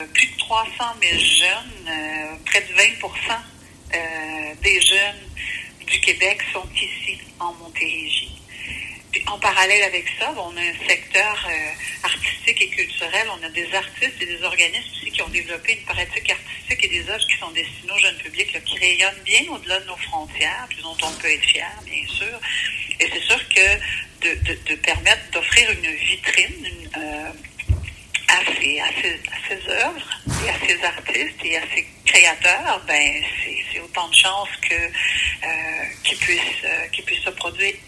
plus de 300 000 jeunes, près de 20% des jeunes du Québec sont ici, en Montérégie. Puis, en parallèle avec ça, on a un secteur artistique et culturel. On a des artistes et des organismes aussi qui ont développé une pratique artistique et des œuvres qui sont destinées au jeune public, là, qui rayonnent bien au-delà de nos frontières, puis dont on peut être fier, bien sûr. Et c'est sûr que de permettre d'offrir une vitrine à ces œuvres et à ces artistes et à ces créateurs, ben c'est autant de chances qu'ils puissent se produire